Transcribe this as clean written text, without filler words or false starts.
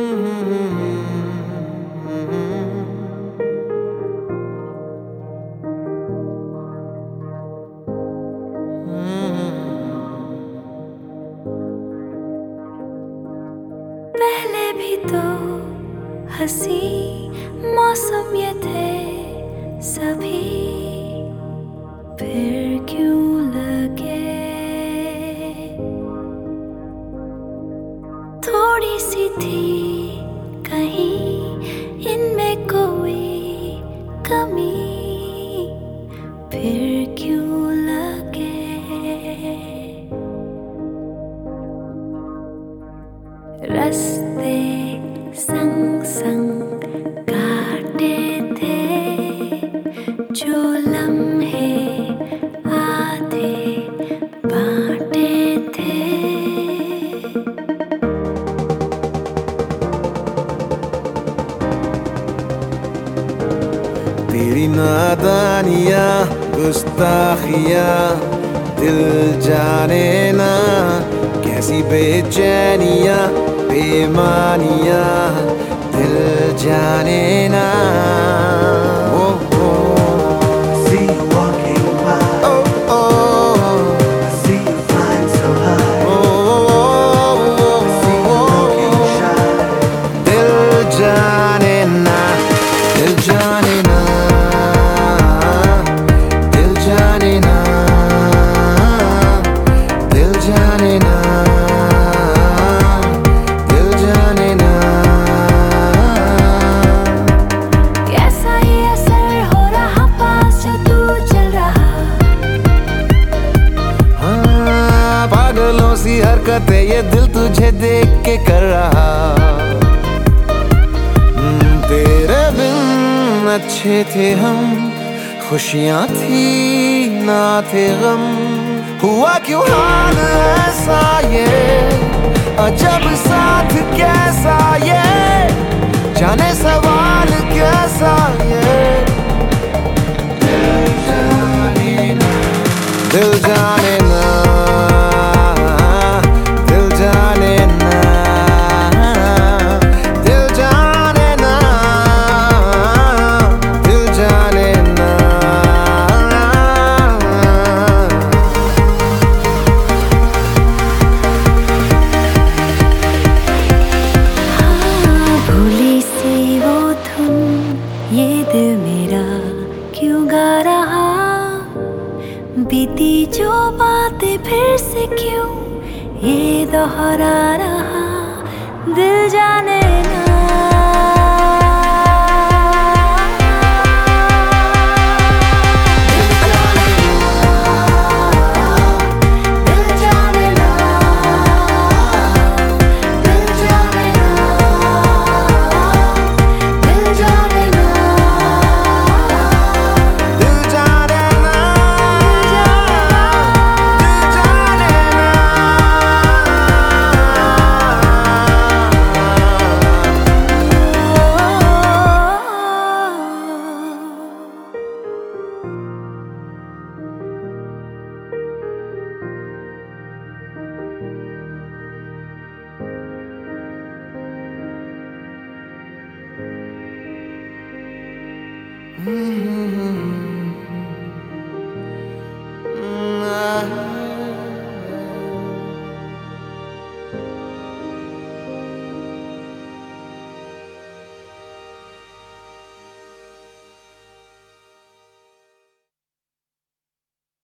पहले भी तो हंसी मौसम ये थे सभी, फिर क्यों लगे थोड़ी सी थी कहीं इनमें कोई कमी, फिर क्यों लगे रास्ते संग संग काटे थे जो लम्हे आधे बांटे थे। तेरी नादानियाँ गुस्ताखियाँ दिल जाने ना, कैसी बेचैनियाँ बेमानियाँ दिल जाने ना। See you walking by. I see you flying so high. I see you looking shy. दिल जाने ना, दिल जाने ना, दिल जाने ना, दिल जाने ना, दिल जाने ना। कैसा ये असर हो रहा पास जो तू चल रहा, हाँ पागलों सी हरकतें ये दिल तुझे देख के कर रहा। तेरे बिन अच्छे थे हम, खुशियाँ थी ना थे गम, हुआ क्यों हाल ऐसा ये अजब साथ कैसा ये, जाने सवाल कैसा ये। दिल जाने ना, दिल जाने ना, दिल जाने ना, दिल जाने ना, दिल जाने ना। हाँ भूली सी वो धुन ये दिल मेरा क्यों गा रहा, बीती जो बातें फिर से क्यों ये दोहरा रहा। दिल जाने ना, दिल जाने ना, दिल जाने ना, दिल जाने ना, दिल जाने ना, दिल जाने ना।